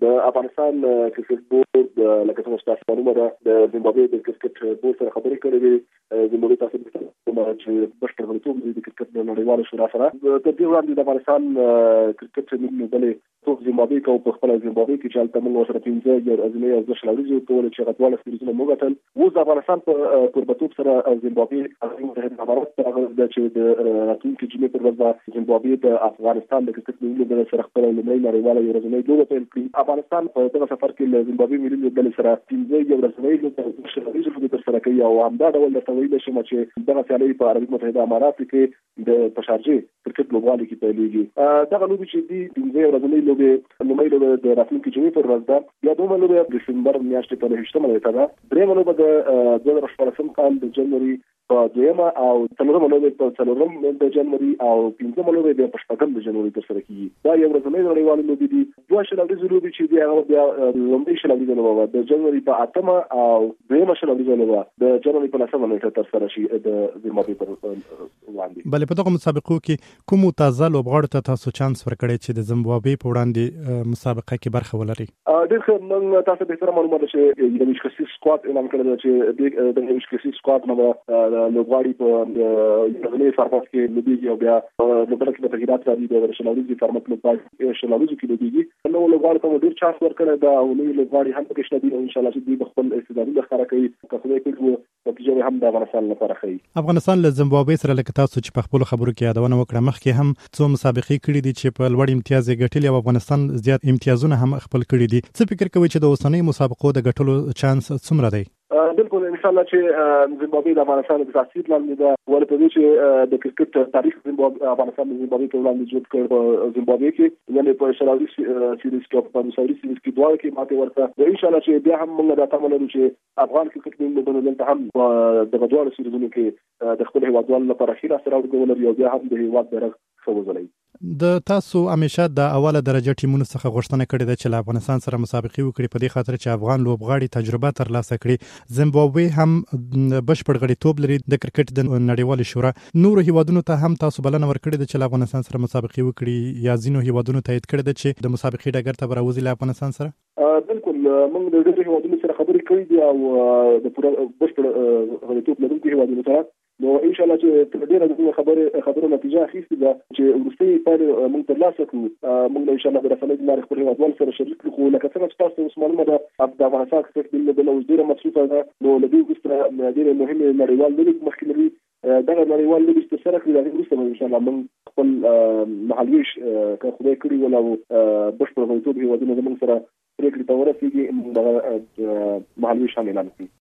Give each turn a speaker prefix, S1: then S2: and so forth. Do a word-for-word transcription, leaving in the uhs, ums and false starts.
S1: د افغانستان کرکټ بورډ لکه څنګه چې تاسو معلومه ده د زیمبابوې د کرکټ بورډ سره خبرې کړې دي. زیمبابوې تاسو ته چې بشپړ غړیتوب د کرکټ د نړیوالو شورا سره تر دې وړاندې د افغانستان کرکټ نوم بلې ټول زیمبابوې کو په خپل زیمبابوې کې چې هلته موږ سره پنځه یو ازمې او د شلوريزو کول چې غټواله سیریزونه موږ غټل. اوس د افغانستان په قربتوب سره زیمبابوې متحده امارات د چې د راتلونکي جمعې پر ورځ زیمبابوې د افغانستان د کرکټ نوم سره خپل لومړی نړیواله یو ورځنۍ لوبه پیل کړي. افغانستان په دغه سفر کې له زیمبابوې ملي لوبډلې سره پنځه یو ورځنۍ لوبه شلوريزو لوبه ترسره کوي او همدا ډول درته ویلی شم چې دغه سیالۍ په عربي متحده امارات کې د پشارجې کرکټ لوبغالي کې پیلېږي. دغه لوبې چې دي پنځه ورځنۍ لوبې لومړۍ لوبه د راتلونکي جمعې پر ورځ ده، بیا دویمه لوبه د ډسمبر میاشتې په نهه ویشتمه ده، درېیمه لوبه د دوه زره شپاړسم کال د جنوري په دویمه او څلورمه لوبه په څلورم د جنوري او پنځمه لوبه د شپږم د جنوري ترسره کیږي. دا یو ورځنۍ نړیوالې لوبې دي. دوه شلوريزو لوبې چې دي هغه بیا لومړۍ شلوريزه لوبه د جنوري په اتمه او دویمه شلوريزه لوبه د جنوري په لسمه نیټه ترسره شي د زیمبابوې پر وړاندې.
S2: بلې په دغه مسابقو کې کوم تازه لوبغاړو ته تاسو چانس ورکړی چې د زیمبابوې په وړاندې مسابقه کې برخه ولري؟
S1: ډېر ښه. موږ تاسو به سره معلومه ده چې یو ویشکسي سکواډ اعلان کړی دی چې د ویشکسي سکواډ نه لوبغاړي په ورځني فارمات کې لوبېږي او بیا لوبډله کې د تغییرات راځي د شلوريزي فارمات لپاره شلوريزو کې لوبېږي. نو لوبغاړو ته ډېر چانس ورکړی دا او نوي لوبغاړي هم پکې شته دي او ان شاء الله چې دوی خپل استعدادونه ښکاره کوي که خدای کوي نتیجه هم د افغانستان لپاره ښیي.
S2: افغانستان له زیمبابوې سره لکه تاسو چې په خپلو خبرو کې یادونه وکړه مخکې هم څو مسابقې کړي دي چې په لوړ امتیاز یې ګټلي او افغانستان زیات امتیازونه هم خپل کړي دي. څه فکر کوئ چې د اوسنۍ مسابقو د ګټلو چانس څومره دی؟
S1: بالکل ان شاء الله چې زیمبابوې د افغانستان د تاثیر لاندې ده. ولې په دې چې د کرکټ تاریخ زیمبابوې افغانستان د زیمبابوې په وړاندې جوړ کړ په زیمبابوې کې یعنې په شلوري سیریز کې په مساوي سیریز کې دواړو کې ماته ورته ان شاء الله چې بیا هم موږ دا تمه لرو چې افغان کرکټ ټیم د دلته هم د دواړو سیریزونو کې د خپل هیوادوالو لپاره ښه لاسته راوړي ولري او بیا هم د هیواد بیرغ وځلوي.
S2: د تاسو همیشه د اوله درجه ټیمونو څخه غوښتنه کړې ده چې له افغانستان سره مسابقې وکړي په دې خاطر چې افغان لوبغاړي تجربه ترلاسه کړي. زیمبابوې هم بشپړ غړیتوب لري د کرکټ د نړیوالې شورا. نورو هیوادونو ته هم تاسو بلنه ورکړې ده چې له افغانستان سره مسابقې وکړي یا ځینو هیوادونو تایید کړی ده چې د مسابقې ډګر ته به راوځي له افغانستان سره؟
S1: بالکل موږ د ډېرو هیوادونو سره خبرې کړې دي او د پوره بشپړ غړیتوب لرونکو هیوادونو سره. نو ان شاء الله چې تر ډیره د خبرې خبرو نتیجه اخیستې ده چې وروستۍ پایلې موږ ترلاسه کړو. موږ ان شاء الله د رسنۍ له لارې خپل هیوادوالو سره شریک کړو. لکه څنګه چې تاسو اوس معلومه ده د افغانستان کرکټ ټیم له اوس ډېره مصروفه ده. نو له دې وروسته ډېرې مهمې نړیوال لوبې مخکې لري. دغه نړیوال لوبې چې ترسره کړي د هغې وروسته ان شاء الله موږ خپل مهالویش که خدای کړي ول او بشپړ غړیتوب هیوادونه زموږ سره پرېکړې ته ورسېږي دغه مهالویش هم اعلان کړي.